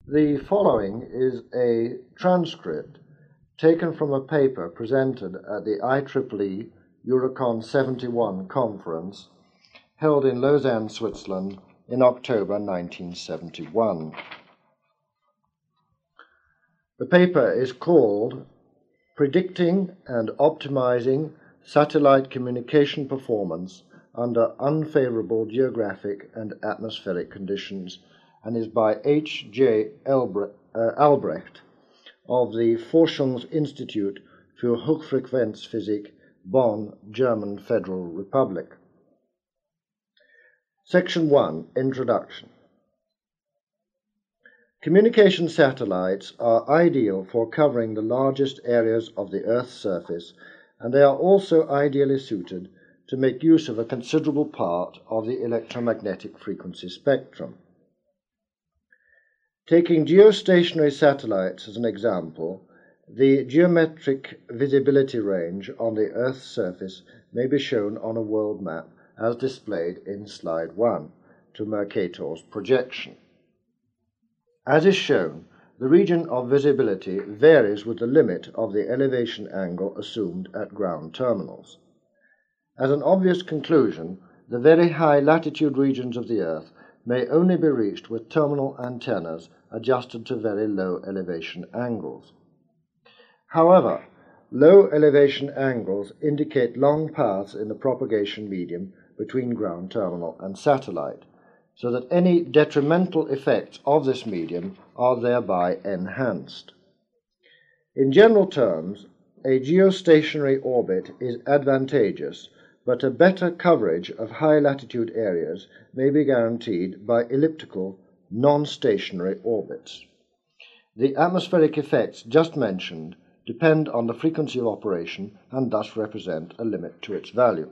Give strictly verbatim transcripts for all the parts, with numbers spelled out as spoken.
The following is a transcript taken from a paper presented at the I triple E Eurocon seventy-one conference held in Lausanne, Switzerland in October nineteen seventy-one. The paper is called Predicting and Optimizing Satellite Communication Performance under Unfavorable Geographic and Atmospheric Conditions, and is by H J Albrecht of the Forschungsinstitut für Hochfrequenzphysik, Bonn, German Federal Republic. Section one. Introduction. Communication satellites are ideal for covering the largest areas of the Earth's surface, and they are also ideally suited to make use of a considerable part of the electromagnetic frequency spectrum. Taking geostationary satellites as an example, the geometric visibility range on the Earth's surface may be shown on a world map as displayed in slide one to Mercator's projection. As is shown, the region of visibility varies with the limit of the elevation angle assumed at ground terminals. As an obvious conclusion, the very high latitude regions of the Earth may only be reached with terminal antennas adjusted to very low elevation angles. However, low elevation angles indicate long paths in the propagation medium between ground terminal and satellite, so that any detrimental effects of this medium are thereby enhanced. In general terms, a geostationary orbit is advantageous, but a better coverage of high-latitude areas may be guaranteed by elliptical, non-stationary orbits. The atmospheric effects just mentioned depend on the frequency of operation and thus represent a limit to its value.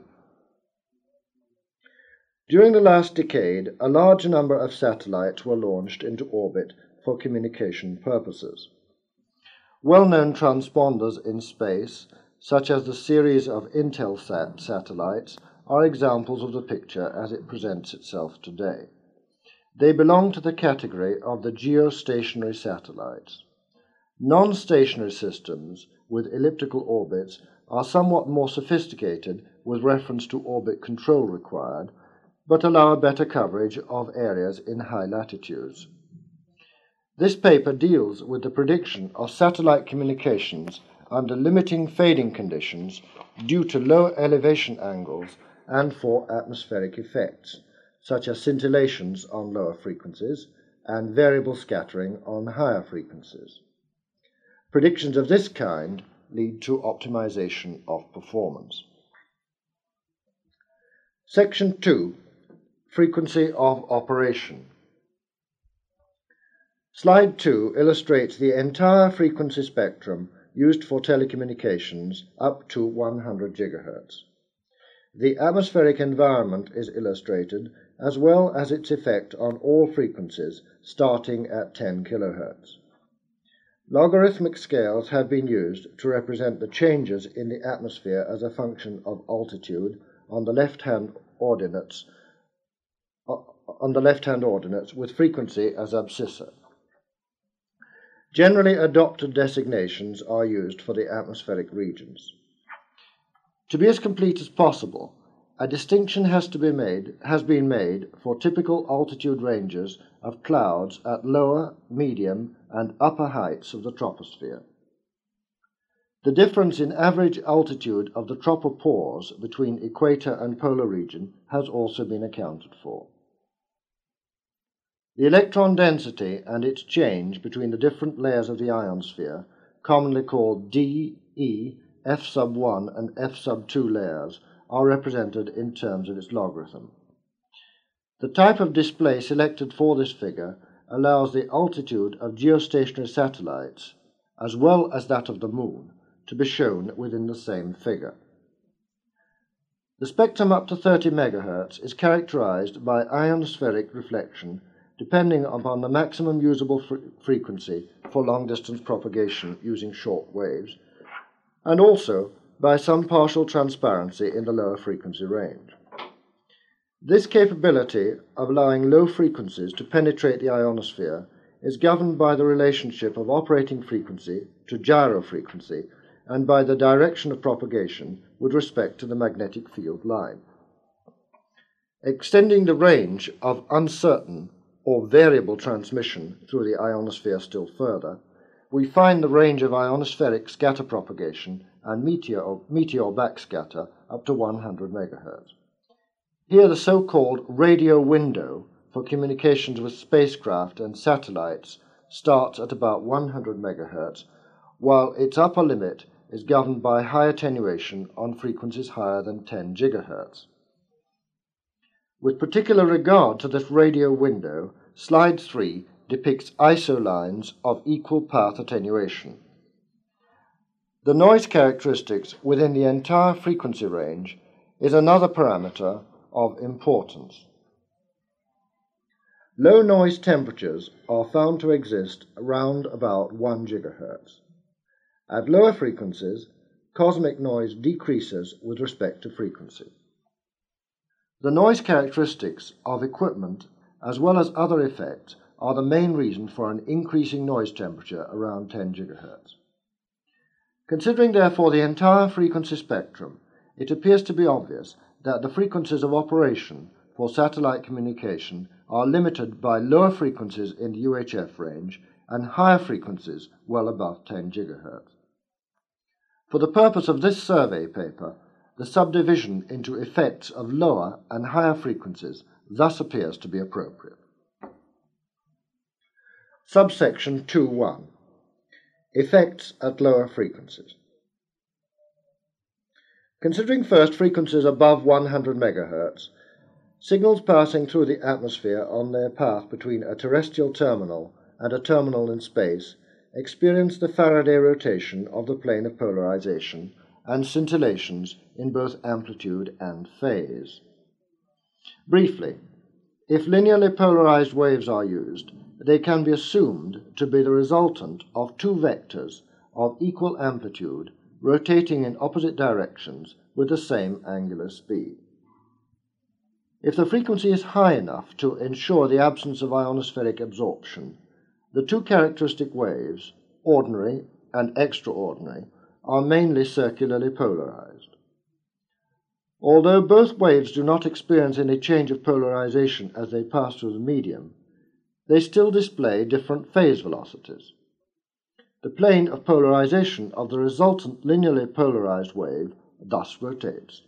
During the last decade, a large number of satellites were launched into orbit for communication purposes. Well-known transponders in space, such as the series of Intelsat satellites, are examples of the picture as it presents itself today. They belong to the category of the geostationary satellites. Non-stationary systems with elliptical orbits are somewhat more sophisticated with reference to orbit control required, but allow a better coverage of areas in high latitudes. This paper deals with the prediction of satellite communications under limiting fading conditions due to low elevation angles and for atmospheric effects, such as scintillations on lower frequencies and variable scattering on higher frequencies. Predictions of this kind lead to optimization of performance. Section two. Frequency of operation. Slide two illustrates the entire frequency spectrum used for telecommunications up to one hundred gigahertz. The atmospheric environment is illustrated, as well as its effect on all frequencies starting at ten kilohertz. Logarithmic scales have been used to represent the changes in the atmosphere as a function of altitude on the left-hand ordinates, on the left-hand ordinates with frequency as abscissa. Generally adopted designations are used for the atmospheric regions. To be as complete as possible, a distinction has to be made, has been made for typical altitude ranges of clouds at lower, medium, and upper heights of the troposphere. The difference in average altitude of the tropopause between equator and polar region has also been accounted for. The electron density and its change between the different layers of the ionosphere, commonly called D, E, F sub one and F sub two layers, are represented in terms of its logarithm. The type of display selected for this figure allows the altitude of geostationary satellites, as well as that of the Moon, to be shown within the same figure. The spectrum up to thirty megahertz is characterized by ionospheric reflection depending upon the maximum usable fre frequency for long-distance propagation using short waves, and also by some partial transparency in the lower frequency range. This capability of allowing low frequencies to penetrate the ionosphere is governed by the relationship of operating frequency to gyrofrequency and by the direction of propagation with respect to the magnetic field line. Extending the range of uncertain or variable transmission through the ionosphere still further, we find the range of ionospheric scatter propagation and meteor, meteor backscatter up to one hundred megahertz. Here the so-called radio window for communications with spacecraft and satellites starts at about one hundred megahertz, while its upper limit is governed by high attenuation on frequencies higher than ten gigahertz. With particular regard to this radio window, slide three depicts isolines of equal path attenuation. The noise characteristics within the entire frequency range is another parameter of importance. Low noise temperatures are found to exist around about one gigahertz. At lower frequencies, cosmic noise decreases with respect to frequency. The noise characteristics of equipment, as well as other effects, are the main reason for an increasing noise temperature around ten gigahertz. Considering therefore the entire frequency spectrum, it appears to be obvious that the frequencies of operation for satellite communication are limited by lower frequencies in the U H F range and higher frequencies well above ten gigahertz. For the purpose of this survey paper, the subdivision into effects of lower and higher frequencies thus appears to be appropriate. Subsection two point one. Effects at lower frequencies. Considering first frequencies above one hundred megahertz, signals passing through the atmosphere on their path between a terrestrial terminal and a terminal in space experience the Faraday rotation of the plane of polarization and scintillations in both amplitude and phase. Briefly, if linearly polarized waves are used, they can be assumed to be the resultant of two vectors of equal amplitude rotating in opposite directions with the same angular speed. If the frequency is high enough to ensure the absence of ionospheric absorption, the two characteristic waves, ordinary and extraordinary, are mainly circularly polarized. Although both waves do not experience any change of polarization as they pass through the medium, they still display different phase velocities. The plane of polarization of the resultant linearly polarized wave thus rotates.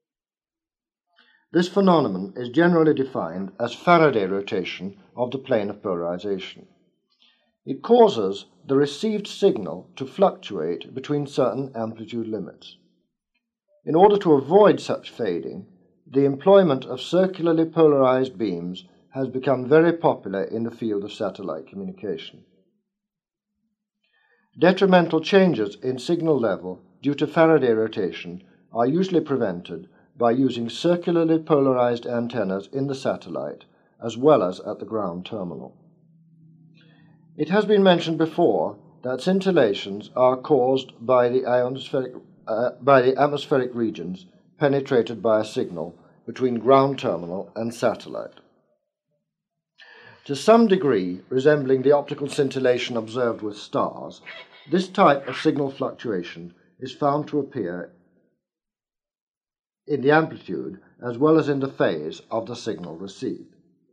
This phenomenon is generally defined as Faraday rotation of the plane of polarization. It causes the received signal to fluctuate between certain amplitude limits. In order to avoid such fading, the employment of circularly polarized beams has become very popular in the field of satellite communication. Detrimental changes in signal level due to Faraday rotation are usually prevented by using circularly polarized antennas in the satellite as well as at the ground terminal. It has been mentioned before that scintillations are caused by the ionospheric, uh, by the atmospheric regions penetrated by a signal between ground terminal and satellite. To some degree resembling the optical scintillation observed with stars, this type of signal fluctuation is found to appear in the amplitude as well as in the phase of the signal received.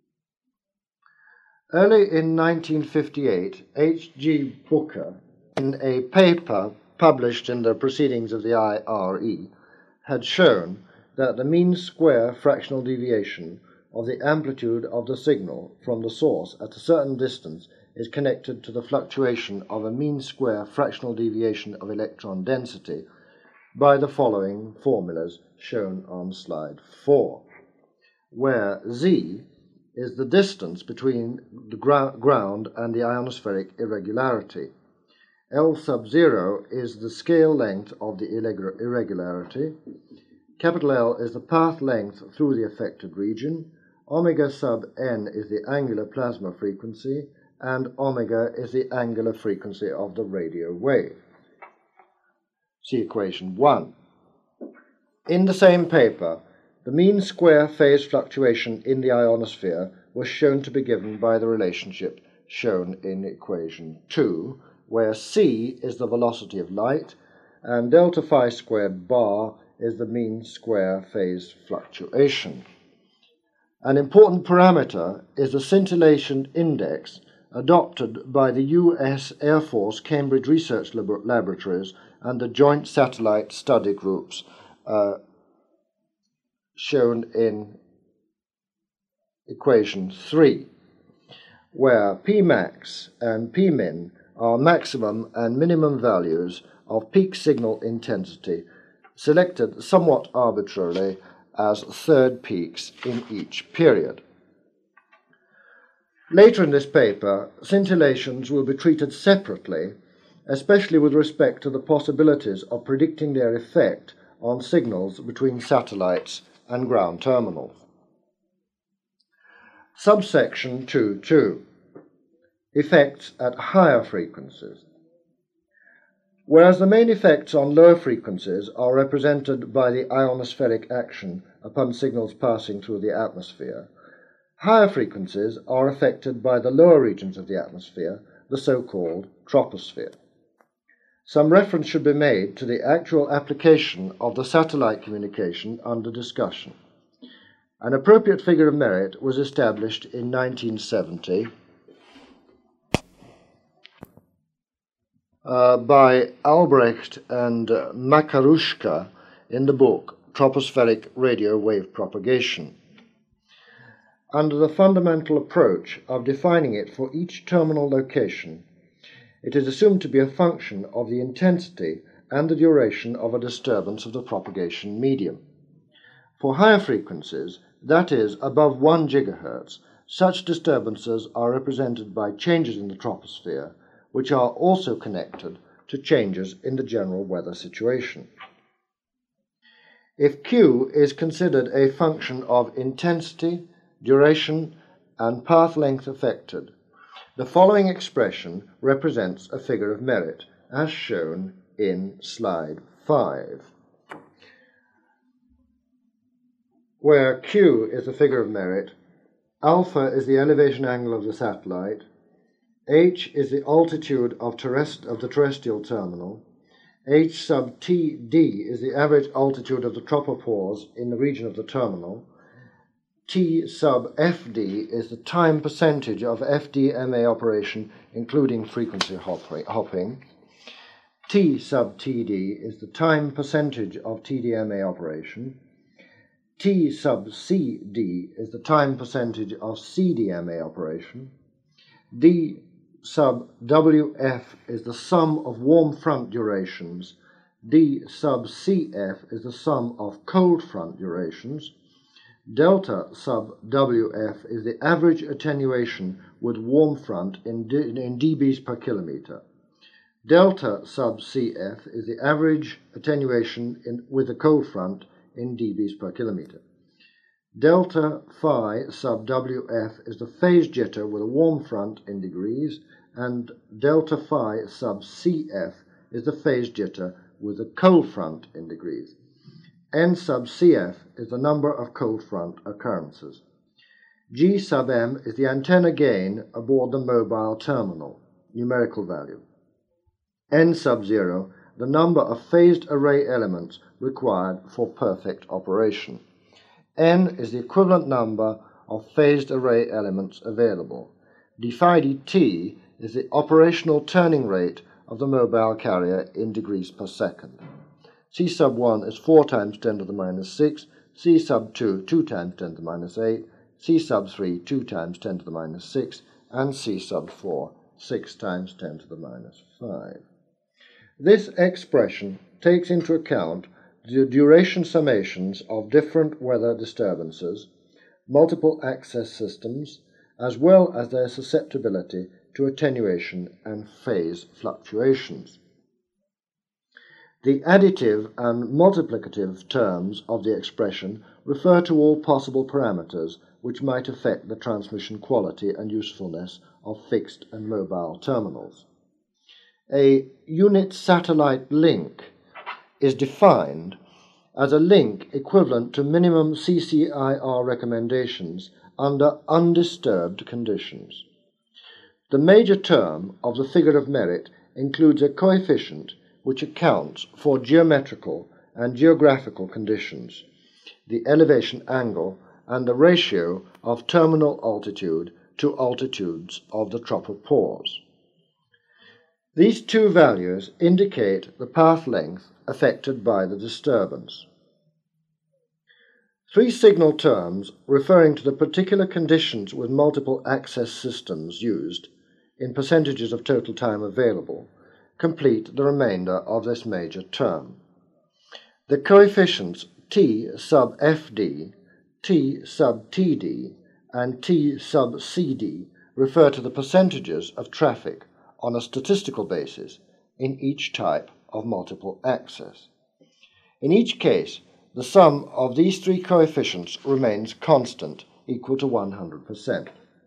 Early in nineteen fifty-eight, H G Booker, in a paper published in the Proceedings of the I R E, had shown that the mean square fractional deviation of the amplitude of the signal from the source at a certain distance is connected to the fluctuation of a mean square fractional deviation of electron density by the following formulas shown on slide four, where Z is the distance between the gra- ground and the ionospheric irregularity. L sub zero is the scale length of the irregular- irregularity. Capital L is the path length through the affected region. Omega sub n is the angular plasma frequency, and omega is the angular frequency of the radio wave. See equation one. In the same paper, the mean square phase fluctuation in the ionosphere was shown to be given by the relationship shown in equation two, where c is the velocity of light and delta phi squared bar is the mean square phase fluctuation. An important parameter is the scintillation index adopted by the U S Air Force Cambridge Research Lab- Laboratories and the Joint Satellite Study Groups, uh, shown in equation three, where P max and P min are maximum and minimum values of peak signal intensity, selected somewhat arbitrarily as third peaks in each period. Later in this paper, scintillations will be treated separately, especially with respect to the possibilities of predicting their effect on signals between satellites and ground terminals. Subsection two point two. Effects at higher frequencies. Whereas the main effects on lower frequencies are represented by the ionospheric action upon signals passing through the atmosphere, higher frequencies are affected by the lower regions of the atmosphere, the so-called troposphere. Some reference should be made to the actual application of the satellite communication under discussion. An appropriate figure of merit was established in nineteen seventy uh, by Albrecht and uh, Makarushka in the book Tropospheric Radio Wave Propagation. Under the fundamental approach of defining it for each terminal location, it is assumed to be a function of the intensity and the duration of a disturbance of the propagation medium. For higher frequencies, that is, above one gigahertz, such disturbances are represented by changes in the troposphere, which are also connected to changes in the general weather situation. If Q is considered a function of intensity, duration, and path length affected, the following expression represents a figure of merit, as shown in slide five, where Q is the figure of merit, alpha is the elevation angle of the satellite, h is the altitude of, terrest- of the terrestrial terminal, h sub T D is the average altitude of the tropopause in the region of the terminal, T sub F D is the time percentage of F D M A operation including frequency hopping, T sub T D is the time percentage of T D M A operation, T sub C D is the time percentage of C D M A operation, D sub W F is the sum of warm front durations, D sub C F is the sum of cold front durations, delta sub W F is the average attenuation with warm front in, d in dBs per kilometer. Delta sub C F is the average attenuation in, with the cold front in dBs per kilometer. Delta phi sub W F is the phase jitter with a warm front in degrees, and delta phi sub C F is the phase jitter with a cold front in degrees. N sub C F is the number of cold front occurrences. G sub M is the antenna gain aboard the mobile terminal, numerical value. N sub zero, the number of phased array elements required for perfect operation. N is the equivalent number of phased array elements available. D phi dt is the operational turning rate of the mobile carrier in degrees per second. C sub one is four times ten to the minus six, C sub two, two times ten to the minus eight, C sub three, two times ten to the minus six, and C sub four, six times ten to the minus five. This expression takes into account the duration summations of different weather disturbances, multiple access systems, as well as their susceptibility to attenuation and phase fluctuations. The additive and multiplicative terms of the expression refer to all possible parameters which might affect the transmission quality and usefulness of fixed and mobile terminals. A unit satellite link is defined as a link equivalent to minimum C C I R recommendations under undisturbed conditions. The major term of the figure of merit includes a coefficient which accounts for geometrical and geographical conditions, the elevation angle, and the ratio of terminal altitude to altitudes of the tropopause. These two values indicate the path length affected by the disturbance. Three signal terms referring to the particular conditions with multiple access systems used in percentages of total time available complete the remainder of this major term. The coefficients T sub F D, T sub T D, and T sub C D refer to the percentages of traffic on a statistical basis in each type of multiple access. In each case, the sum of these three coefficients remains constant, equal to one hundred percent.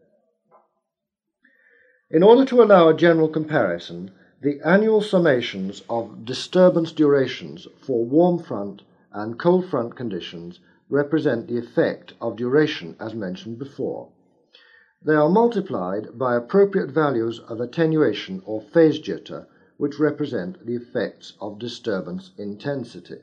In order to allow a general comparison, the annual summations of disturbance durations for warm front and cold front conditions represent the effect of duration as mentioned before. They are multiplied by appropriate values of attenuation or phase jitter, which represent the effects of disturbance intensity.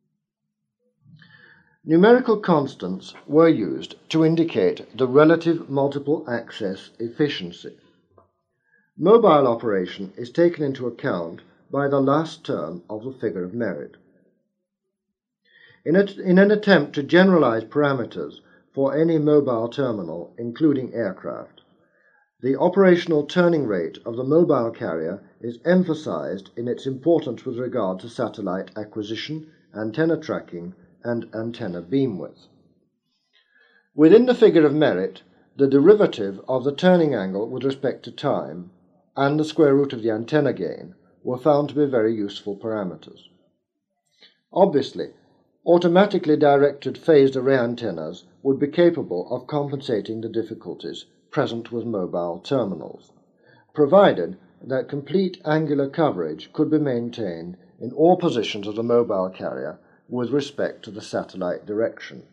Numerical constants were used to indicate the relative multiple access efficiency. Mobile operation is taken into account by the last term of the figure of merit. In, a, in an attempt to generalize parameters for any mobile terminal, including aircraft, the operational turning rate of the mobile carrier is emphasized in its importance with regard to satellite acquisition, antenna tracking, and antenna beam width. Within the figure of merit, the derivative of the turning angle with respect to time and the square root of the antenna gain were found to be very useful parameters. Obviously, automatically directed phased array antennas would be capable of compensating the difficulties present with mobile terminals, provided that complete angular coverage could be maintained in all positions of the mobile carrier with respect to the satellite direction.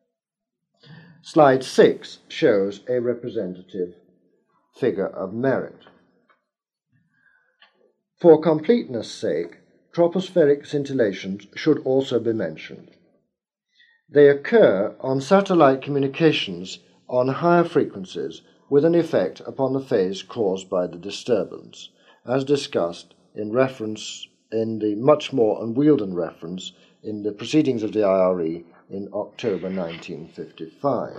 Slide six shows a representative figure of merit. For completeness' sake, tropospheric scintillations should also be mentioned. They occur on satellite communications on higher frequencies with an effect upon the phase caused by the disturbance, as discussed in reference in the much more unwielden reference in the proceedings of the I R E in October nineteen fifty-five.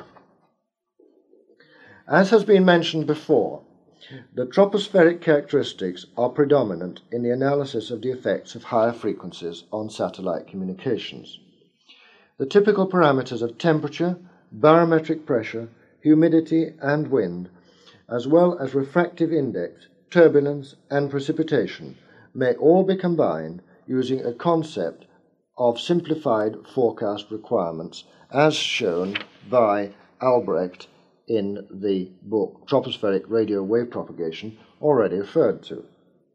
As has been mentioned before, the tropospheric characteristics are predominant in the analysis of the effects of higher frequencies on satellite communications. The typical parameters of temperature, barometric pressure, humidity and wind, as well as refractive index, turbulence and precipitation, may all be combined using a concept of simplified forecast requirements as shown by Albrecht in the book Tropospheric Radio Wave Propagation already referred to.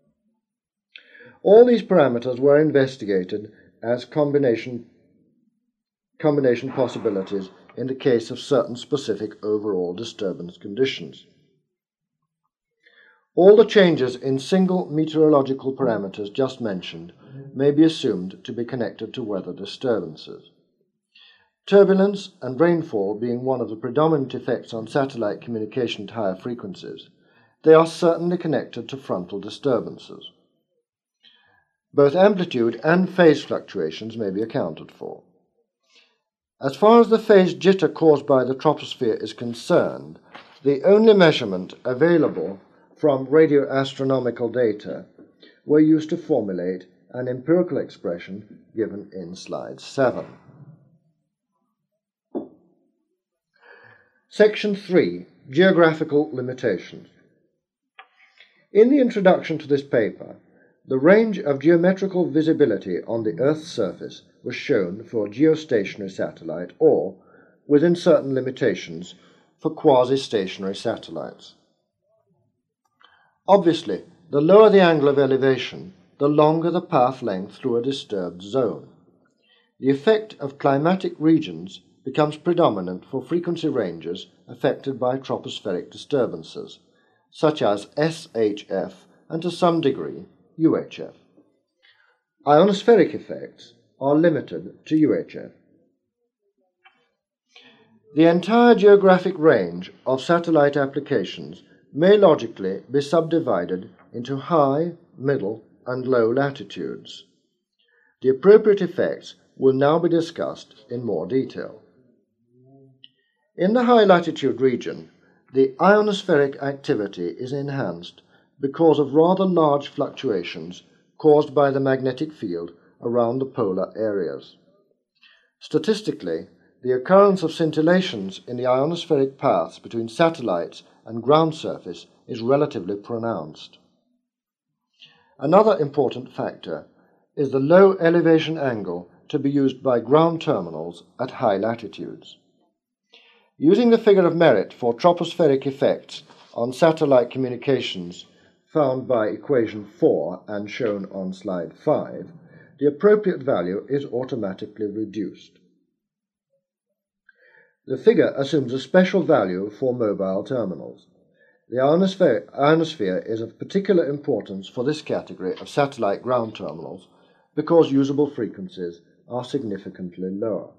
All these parameters were investigated as combination, combination possibilities in the case of certain specific overall disturbance conditions. All the changes in single meteorological parameters just mentioned may be assumed to be connected to weather disturbances. Turbulence and rainfall being one of the predominant effects on satellite communication at higher frequencies, they are certainly connected to frontal disturbances. Both amplitude and phase fluctuations may be accounted for. As far as the phase jitter caused by the troposphere is concerned, the only measurement available from radioastronomical data were used to formulate an empirical expression given in slide seven. Section three. Geographical limitations. In the introduction to this paper, the range of geometrical visibility on the Earth's surface was shown for geostationary satellite or, within certain limitations, for quasi-stationary satellites. Obviously, the lower the angle of elevation, the longer the path length through a disturbed zone. The effect of climatic regions becomes predominant for frequency ranges affected by tropospheric disturbances, such as S H F and to some degree U H F. Ionospheric effects are limited to U H F. The entire geographic range of satellite applications may logically be subdivided into high, middle, and low latitudes. The appropriate effects will now be discussed in more detail. In the high latitude region, the ionospheric activity is enhanced because of rather large fluctuations caused by the magnetic field around the polar areas. Statistically, the occurrence of scintillations in the ionospheric paths between satellites and ground surface is relatively pronounced. Another important factor is the low elevation angle to be used by ground terminals at high latitudes. Using the figure of merit for tropospheric effects on satellite communications found by equation four and shown on slide five, the appropriate value is automatically reduced. The figure assumes a special value for mobile terminals. The ionosphere, ionosphere is of particular importance for this category of satellite ground terminals because usable frequencies are significantly lower.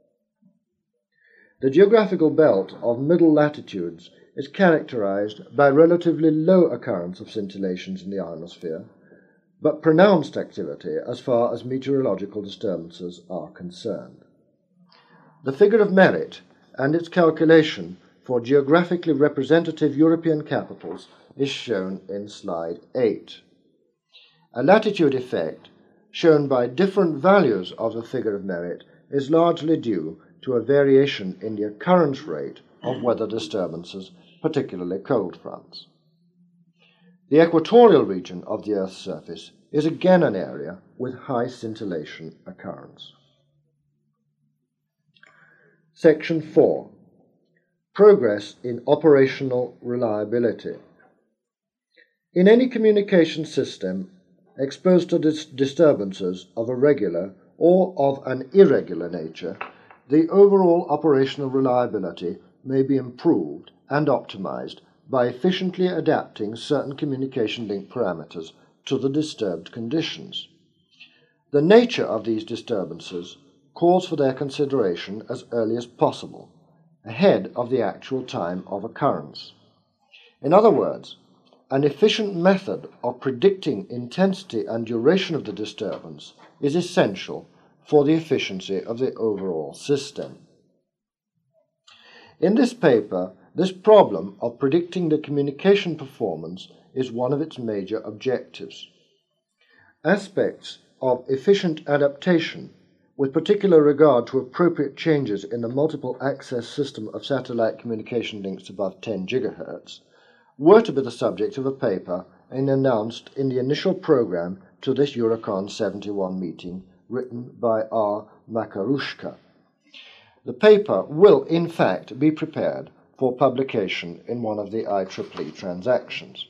The geographical belt of middle latitudes is characterized by relatively low occurrence of scintillations in the ionosphere, but pronounced activity as far as meteorological disturbances are concerned. The figure of merit and its calculation for geographically representative European capitals is shown in slide eight. A latitude effect shown by different values of the figure of merit is largely due to a variation in the occurrence rate of weather disturbances, particularly cold fronts. The equatorial region of the Earth's surface is again an area with high scintillation occurrence. Section four. Progress in operational reliability. In any communication system exposed to dis- disturbances of a regular or of an irregular nature, the overall operational reliability may be improved and optimized by efficiently adapting certain communication link parameters to the disturbed conditions. The nature of these disturbances calls for their consideration as early as possible, ahead of the actual time of occurrence. In other words, an efficient method of predicting intensity and duration of the disturbance is essential for the efficiency of the overall system. In this paper, this problem of predicting the communication performance is one of its major objectives. Aspects of efficient adaptation, with particular regard to appropriate changes in the multiple access system of satellite communication links above ten gigahertz, were to be the subject of a paper and announced in the initial program to this Eurocon seventy-one meeting, written by R. Makarushka. The paper will, in fact, be prepared for publication in one of the I triple E transactions.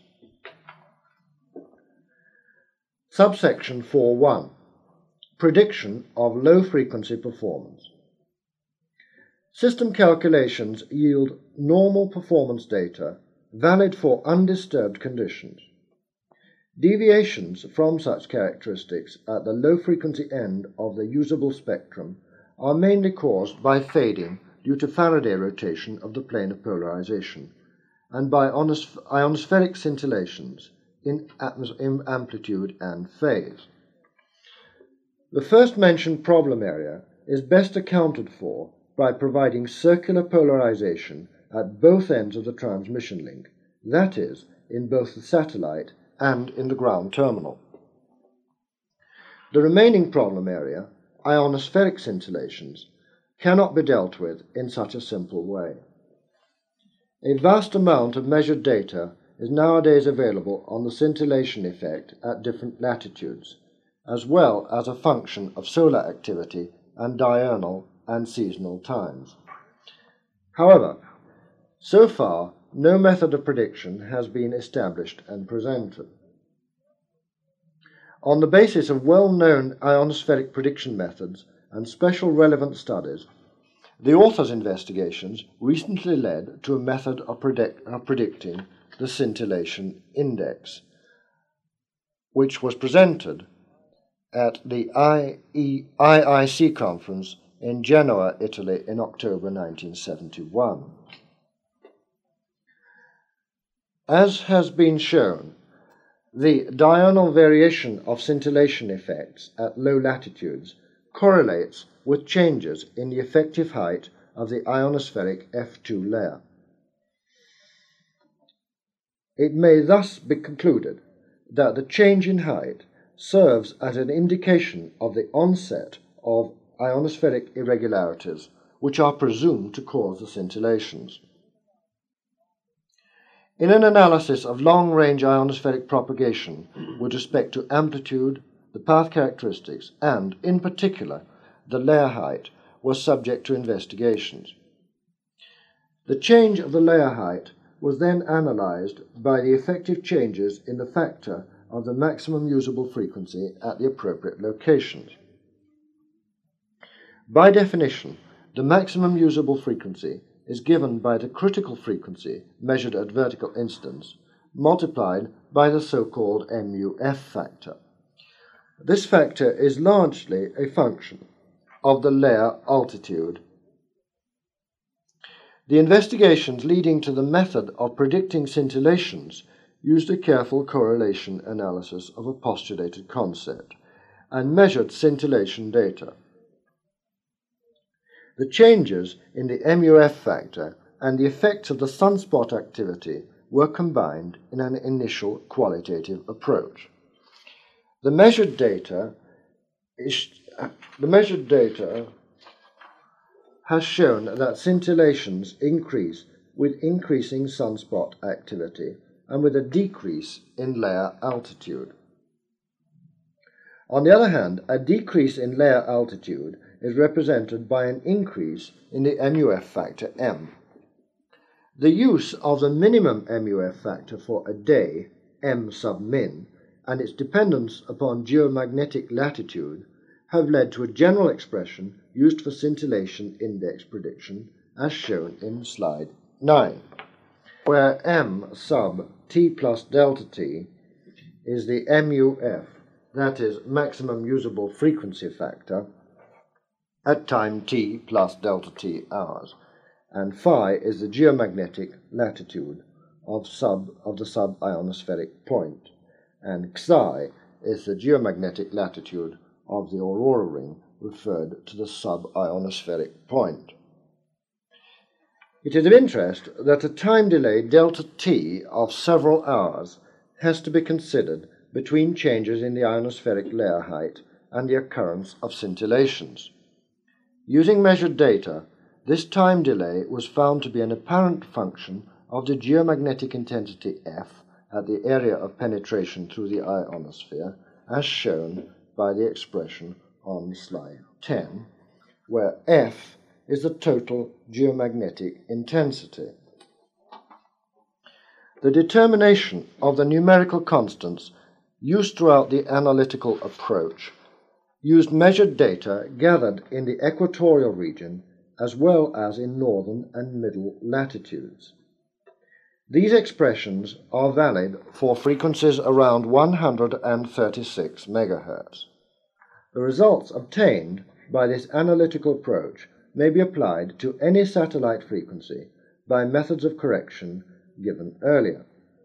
Subsection four point one. Prediction of low-frequency performance. System calculations yield normal performance data valid for undisturbed conditions. Deviations from such characteristics at the low-frequency end of the usable spectrum are mainly caused by fading due to Faraday rotation of the plane of polarization and by ionospheric scintillations in, in amplitude and phase. The first mentioned problem area is best accounted for by providing circular polarization at both ends of the transmission link, that is, in both the satellite and in the ground terminal. The remaining problem area, ionospheric scintillations, cannot be dealt with in such a simple way. A vast amount of measured data is nowadays available on the scintillation effect at different latitudes, as well as a function of solar activity and diurnal and seasonal times. However, so far, no method of prediction has been established and presented. On the basis of well-known ionospheric prediction methods and special relevant studies, the author's investigations recently led to a method of, predict, of predicting the scintillation index, which was presented at the I I C conference in Genoa, Italy in October nineteen seventy-one. As has been shown, the diurnal variation of scintillation effects at low latitudes correlates with changes in the effective height of the ionospheric F two layer. It may thus be concluded that the change in height serves as an indication of the onset of ionospheric irregularities which are presumed to cause the scintillations. In an analysis of long-range ionospheric propagation with respect to amplitude, the path characteristics, and, in particular, the layer height was subject to investigations. The change of the layer height was then analyzed by the effective changes in the factor of the maximum usable frequency at the appropriate locations. By definition, the maximum usable frequency is given by the critical frequency measured at vertical incidence multiplied by the so-called M U F factor. This factor is largely a function of the layer altitude. The investigations leading to the method of predicting scintillations used a careful correlation analysis of a postulated concept and measured scintillation data. The changes in the M U F factor and the effects of the sunspot activity were combined in an initial qualitative approach. The measured data, is, the measured data has shown that scintillations increase with increasing sunspot activity and with a decrease in layer altitude. On the other hand, a decrease in layer altitude is represented by an increase in the M U F factor M. The use of the minimum M U F factor for a day, M sub min, and its dependence upon geomagnetic latitude have led to a general expression used for scintillation index prediction as shown in slide nine, where M sub T plus delta T is the M U F, that is maximum usable frequency factor, at time t plus delta t hours, and phi is the geomagnetic latitude of, sub, of the sub-ionospheric point, and psi is the geomagnetic latitude of the aurora ring referred to the sub-ionospheric point. It is of interest that a time delay delta t of several hours has to be considered between changes in the ionospheric layer height and the occurrence of scintillations. Using measured data, this time delay was found to be an apparent function of the geomagnetic intensity F at the area of penetration through the ionosphere, as shown by the expression on slide ten, where F is the total geomagnetic intensity. The determination of the numerical constants used throughout the analytical approach used measured data gathered in the equatorial region as well as in northern and middle latitudes. These expressions are valid for frequencies around one hundred thirty-six megahertz. The results obtained by this analytical approach may be applied to any satellite frequency by methods of correction given earlier.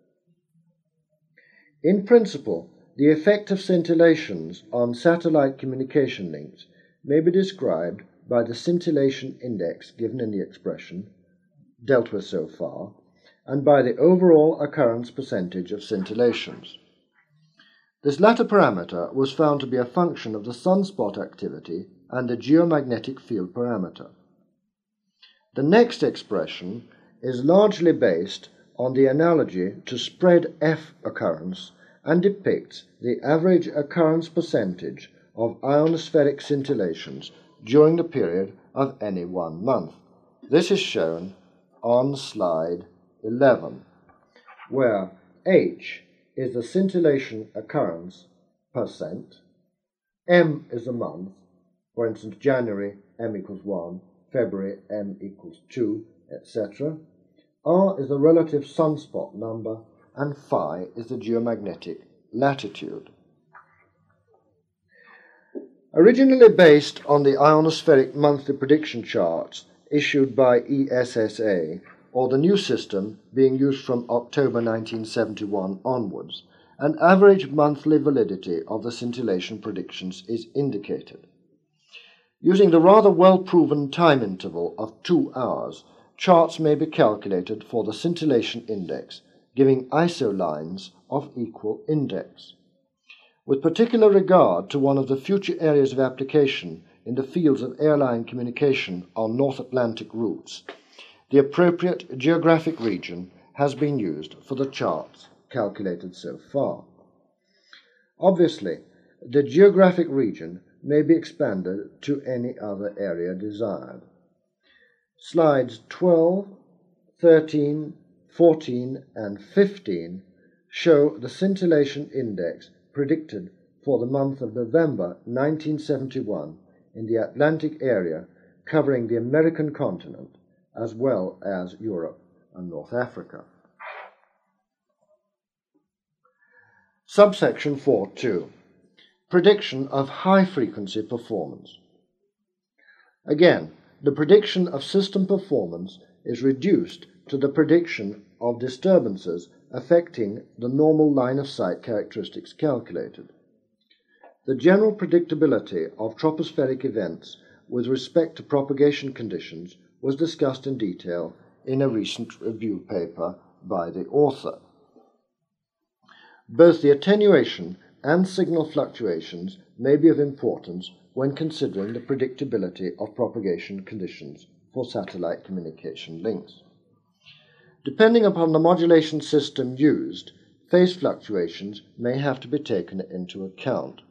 In principle, the effect of scintillations on satellite communication links may be described by the scintillation index given in the expression, dealt with so far, and by the overall occurrence percentage of scintillations. This latter parameter was found to be a function of the sunspot activity and the geomagnetic field parameter. The next expression is largely based on the analogy to spread F occurrence and depicts the average occurrence percentage of ionospheric scintillations during the period of any one month. This is shown on slide eleven, where H is the scintillation occurrence percent, M is the month, for instance January M equals one, February M equals two, et cetera, R is the relative sunspot number, and phi is the geomagnetic latitude. Originally based on the ionospheric monthly prediction charts issued by E S S A, or the new system being used from October nineteen seventy-one onwards, an average monthly validity of the scintillation predictions is indicated. Using the rather well-proven time interval of two hours, charts may be calculated for the scintillation index, giving isolines of equal index. With particular regard to one of the future areas of application in the fields of airline communication on North Atlantic routes, the appropriate geographic region has been used for the charts calculated so far. Obviously, the geographic region may be expanded to any other area desired. Slides twelve, thirteen, fourteen, and fifteen show the scintillation index predicted for the month of November nineteen seventy-one in the Atlantic area covering the American continent as well as Europe and North Africa. Subsection four point two. Prediction of high-frequency performance. Again, the prediction of system performance is reduced to the prediction of disturbances affecting the normal line-of-sight characteristics calculated. The general predictability of tropospheric events with respect to propagation conditions was discussed in detail in a recent review paper by the author. Both the attenuation and signal fluctuations may be of importance when considering the predictability of propagation conditions for satellite communication links. Depending upon the modulation system used, phase fluctuations may have to be taken into account.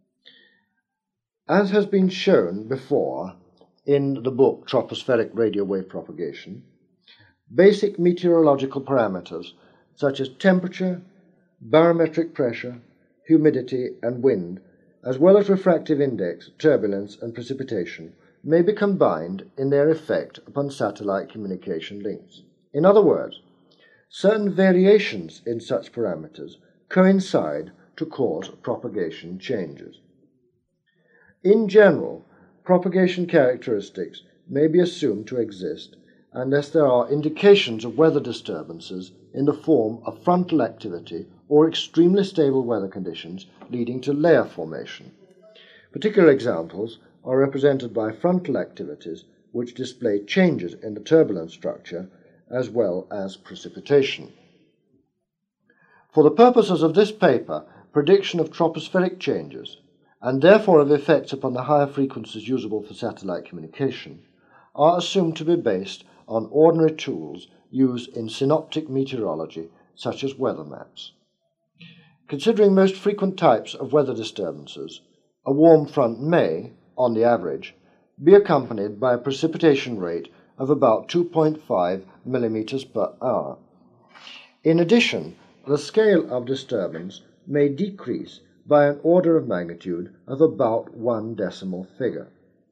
As has been shown before in the book Tropospheric Radio Wave Propagation, basic meteorological parameters such as temperature, barometric pressure, humidity, and wind, as well as refractive index, turbulence, and precipitation, may be combined in their effect upon satellite communication links. In other words, certain variations in such parameters coincide to cause propagation changes. In general, propagation characteristics may be assumed to exist unless there are indications of weather disturbances in the form of frontal activity or extremely stable weather conditions leading to layer formation. Particular examples are represented by frontal activities which display changes in the turbulence structure as well as precipitation. For the purposes of this paper, prediction of tropospheric changes, and therefore of effects upon the higher frequencies usable for satellite communication, are assumed to be based on ordinary tools used in synoptic meteorology, such as weather maps. Considering most frequent types of weather disturbances, a warm front may, on the average, be accompanied by a precipitation rate of about two point five millimeters per hour. In addition, the scale of disturbance may decrease by an order of magnitude of about one decimal figure.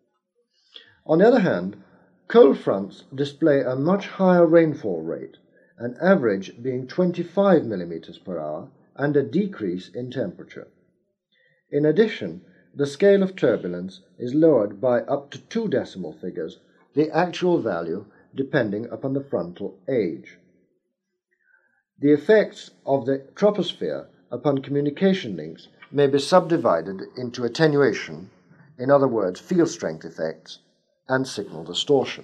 On the other hand, cold fronts display a much higher rainfall rate, an average being twenty-five millimeters per hour, and a decrease in temperature. In addition, the scale of turbulence is lowered by up to two decimal figures, the actual value depending upon the frontal age. The effects of the troposphere upon communication links may be subdivided into attenuation, in other words, field strength effects, and signal distortion.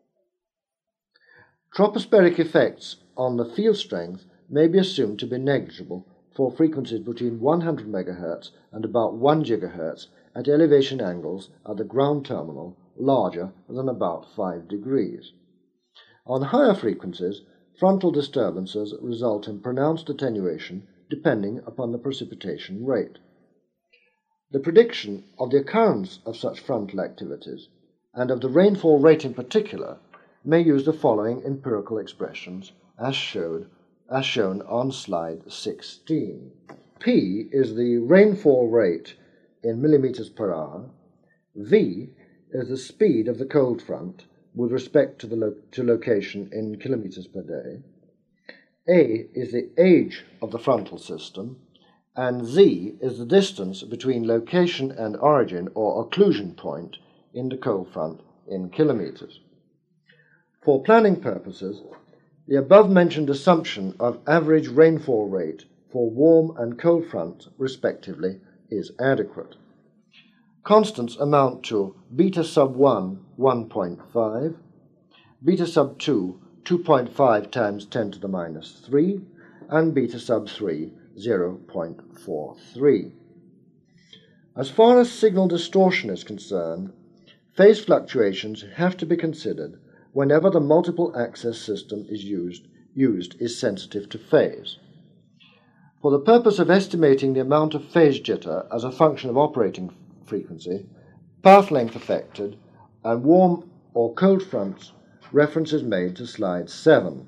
Tropospheric effects on the field strength may be assumed to be negligible for frequencies between one hundred megahertz and about one gigahertz at elevation angles at the ground terminal larger than about five degrees. On higher frequencies, frontal disturbances result in pronounced attenuation depending upon the precipitation rate. The prediction of the occurrence of such frontal activities, and of the rainfall rate in particular, may use the following empirical expressions as showed as shown on slide sixteen. P is the rainfall rate in millimeters per hour, V is the speed of the cold front, with respect to the lo to location in kilometers per day. A is the age of the frontal system, and Z is the distance between location and origin or occlusion point in the cold front in kilometers. For planning purposes, the above-mentioned assumption of average rainfall rate for warm and cold front, respectively, is adequate. Constants amount to beta sub one, one point five, beta sub two, two point five times ten to the minus three, and beta sub three, zero point four three. As far as signal distortion is concerned, phase fluctuations have to be considered whenever the multiple access system is used, used is sensitive to phase. For the purpose of estimating the amount of phase jitter as a function of operating frequency, path length affected, and warm or cold fronts, reference is made to slide seven.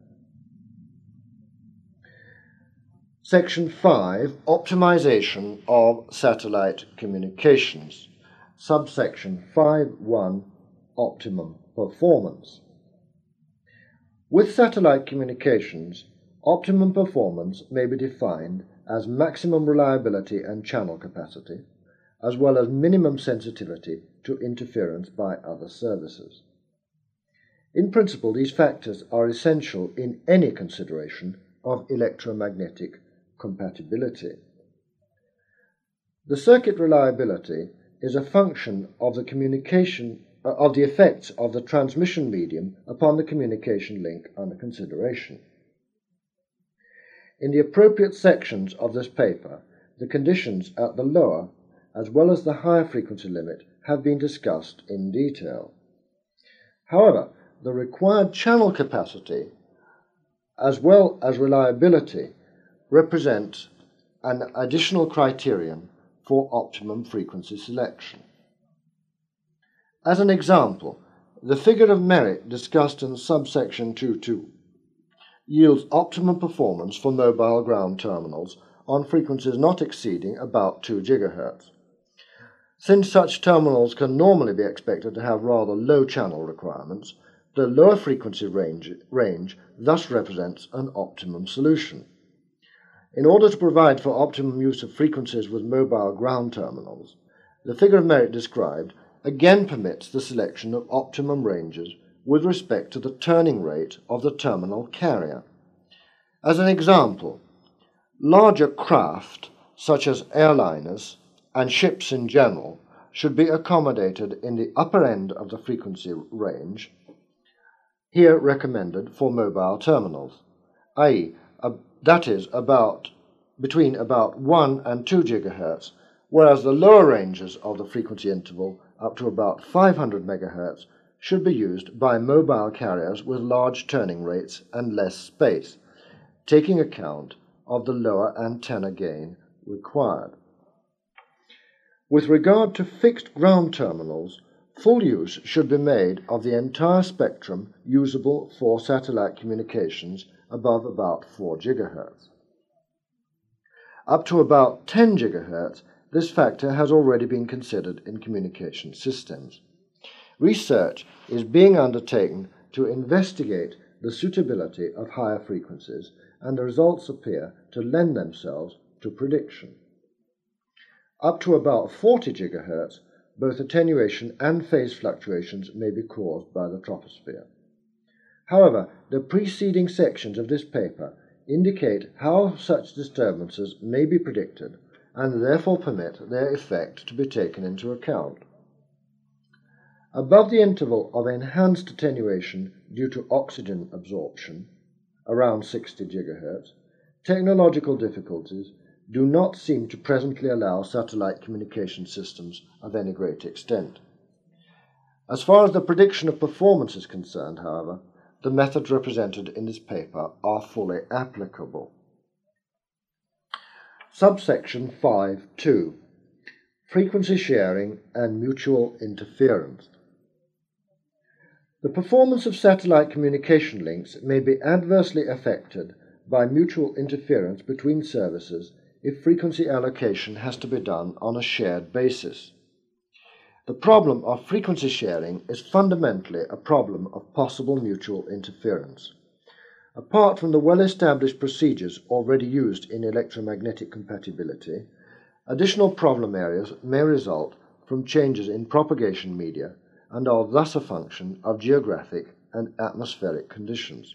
Section five, Optimization of Satellite Communications. Subsection five point one, Optimum Performance. With satellite communications, optimum performance may be defined as maximum reliability and channel capacity, as well as minimum sensitivity to interference by other services. In principle, these factors are essential in any consideration of electromagnetic compatibility. The circuit reliability is a function of the communication uh, of the effects of the transmission medium upon the communication link under consideration. In the appropriate sections of this paper, the conditions at the lower as well as the higher frequency limit have been discussed in detail. However, the required channel capacity as well as reliability represent an additional criterion for optimum frequency selection. As an example, the figure of merit discussed in subsection two point two yields optimum performance for mobile ground terminals on frequencies not exceeding about two gigahertz. Since such terminals can normally be expected to have rather low channel requirements, the lower frequency range, range thus represents an optimum solution. In order to provide for optimum use of frequencies with mobile ground terminals, the figure of merit described again permits the selection of optimum ranges with respect to the turning rate of the terminal carrier. As an example, larger craft, such as airliners and ships in general, should be accommodated in the upper end of the frequency range here recommended for mobile terminals, that is, uh, that is about between about one and two gigahertz, whereas the lower ranges of the frequency interval up to about five hundred megahertz should be used by mobile carriers with large turning rates and less space, taking account of the lower antenna gain required. With regard to fixed ground terminals, full use should be made of the entire spectrum usable for satellite communications above about four gigahertz. Up to about ten gigahertz, this factor has already been considered in communication systems. Research is being undertaken to investigate the suitability of higher frequencies, and the results appear to lend themselves to prediction. Up to about forty gigahertz, both attenuation and phase fluctuations may be caused by the troposphere. However, the preceding sections of this paper indicate how such disturbances may be predicted and therefore permit their effect to be taken into account. Above the interval of enhanced attenuation due to oxygen absorption, around sixty gigahertz, technological difficulties do not seem to presently allow satellite communication systems of any great extent. As far as the prediction of performance is concerned, however, the methods represented in this paper are fully applicable. Subsection five point two, Frequency Sharing and Mutual Interference. The performance of satellite communication links may be adversely affected by mutual interference between services if frequency allocation has to be done on a shared basis. The problem of frequency sharing is fundamentally a problem of possible mutual interference. Apart from the well-established procedures already used in electromagnetic compatibility, additional problem areas may result from changes in propagation media and are thus a function of geographic and atmospheric conditions.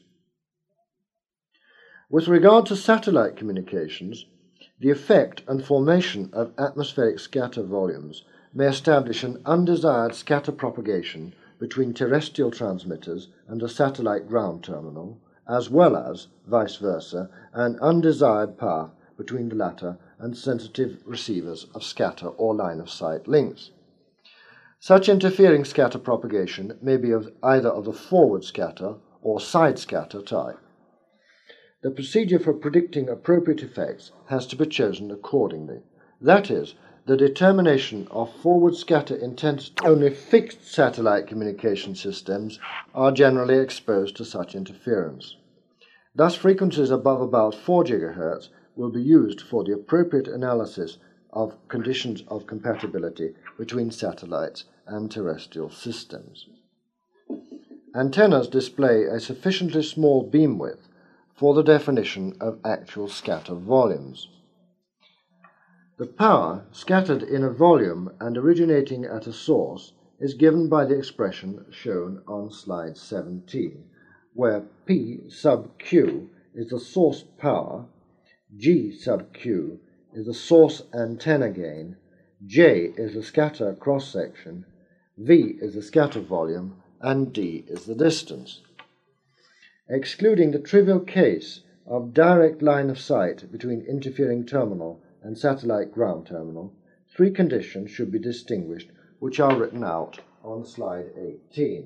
With regard to satellite communications, the effect and formation of atmospheric scatter volumes may establish an undesired scatter propagation between terrestrial transmitters and a satellite ground terminal, as well as, vice versa, an undesired path between the latter and sensitive receivers of scatter or line-of-sight links. Such interfering scatter propagation may be of either of the forward scatter or side scatter type. The procedure for predicting appropriate effects has to be chosen accordingly. That is, the determination of forward scatter intensity. Only fixed satellite communication systems are generally exposed to such interference. Thus, frequencies above about four gigahertz will be used for the appropriate analysis of conditions of compatibility between satellites and terrestrial systems. Antennas display a sufficiently small beam width for the definition of actual scatter volumes. The power scattered in a volume and originating at a source is given by the expression shown on slide seventeen, where P sub Q is the source power, G sub Q is the source antenna gain, J is the scatter cross-section, V is the scatter volume, and D is the distance. Excluding the trivial case of direct line of sight between interfering terminal and satellite ground terminal, three conditions should be distinguished, which are written out on slide eighteen.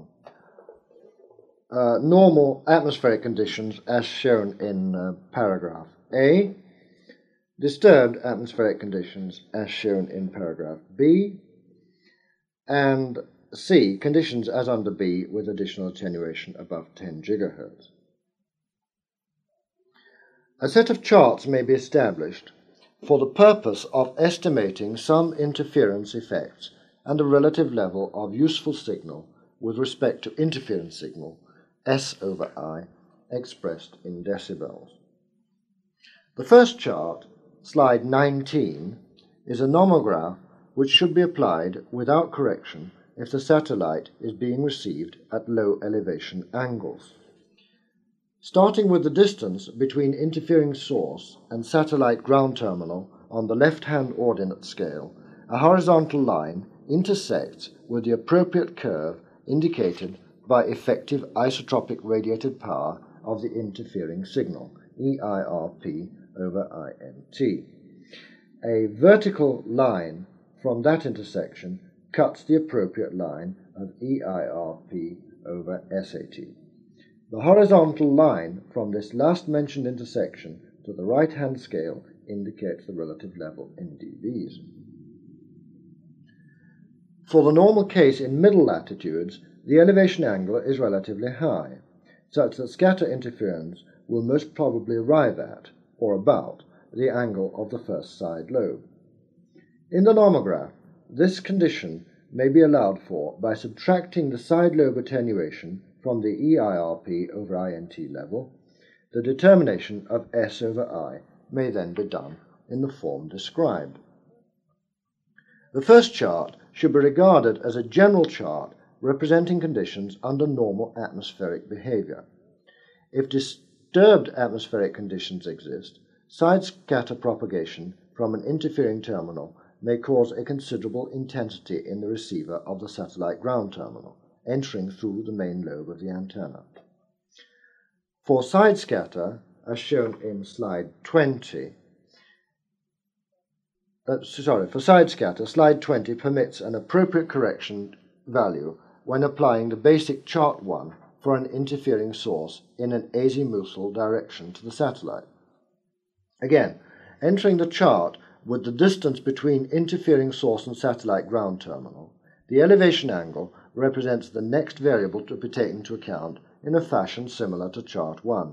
Uh, normal atmospheric conditions as shown in uh, paragraph A, disturbed atmospheric conditions as shown in paragraph B, and C, conditions as under B with additional attenuation above ten gigahertz. A set of charts may be established for the purpose of estimating some interference effects and a relative level of useful signal with respect to interference signal, S over I, expressed in decibels. The first chart, slide nineteen, is a nomograph which should be applied without correction if the satellite is being received at low elevation angles. Starting with the distance between interfering source and satellite ground terminal on the left-hand ordinate scale, a horizontal line intersects with the appropriate curve indicated by effective isotropic radiated power of the interfering signal, E I R P over I N T. A vertical line from that intersection cuts the appropriate line of E I R P over S A T. The horizontal line from this last mentioned intersection to the right-hand scale indicates the relative level in dBs. For the normal case in middle latitudes, the elevation angle is relatively high, such that scatter interference will most probably arrive at, or about, the angle of the first side lobe. In the nomograph, this condition may be allowed for by subtracting the side lobe attenuation from the E I R P over I N T level. The determination of S over I may then be done in the form described. The first chart should be regarded as a general chart representing conditions under normal atmospheric behavior. If disturbed atmospheric conditions exist, side scatter propagation from an interfering terminal may cause a considerable intensity in the receiver of the satellite ground terminal, entering through the main lobe of the antenna. For side scatter, as shown in slide twenty, uh, sorry, for side scatter, slide twenty permits an appropriate correction value when applying the basic chart one for an interfering source in an azimuthal direction to the satellite. Again, entering the chart with the distance between interfering source and satellite ground terminal, the elevation angle represents the next variable to be taken into account in a fashion similar to chart one.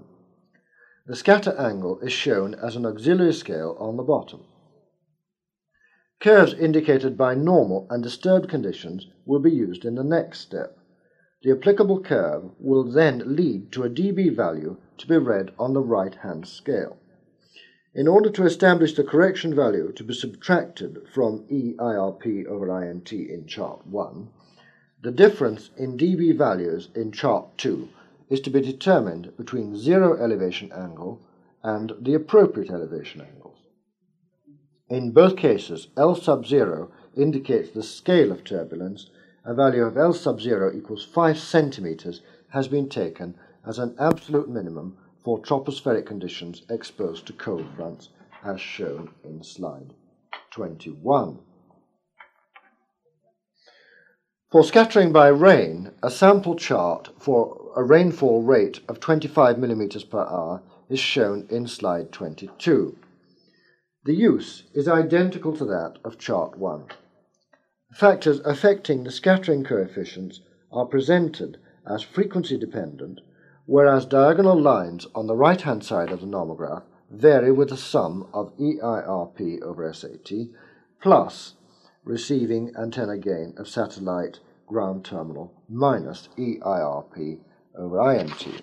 The scatter angle is shown as an auxiliary scale on the bottom. Curves indicated by normal and disturbed conditions will be used in the next step. The applicable curve will then lead to a dB value to be read on the right-hand scale. In order to establish the correction value to be subtracted from E I R P over I N T in chart one, the difference in dB values in chart two is to be determined between zero elevation angle and the appropriate elevation angles. In both cases, L sub zero indicates the scale of turbulence. A value of L sub zero equals five centimeters has been taken as an absolute minimum for tropospheric conditions exposed to cold fronts, as shown in slide twenty-one. For scattering by rain, a sample chart for a rainfall rate of twenty-five millimeters per hour is shown in slide twenty-two. The use is identical to that of chart one. Factors affecting the scattering coefficients are presented as frequency dependent, whereas diagonal lines on the right-hand side of the nomograph vary with the sum of E I R P over S A T plus receiving antenna gain of satellite ground terminal minus E I R P over I N T.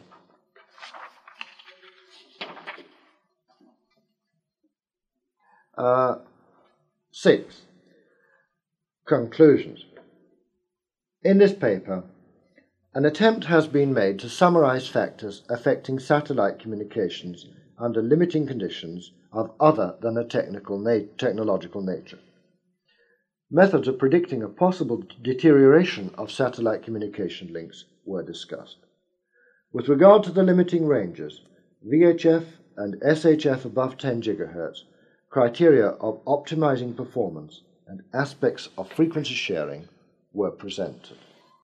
Uh, six. Conclusions. In this paper, an attempt has been made to summarize factors affecting satellite communications under limiting conditions of other than a technical na- technological nature. Methods of predicting a possible deterioration of satellite communication links were discussed. With regard to the limiting ranges, V H F and S H F above ten gigahertz, criteria of optimizing performance and aspects of frequency sharing were presented.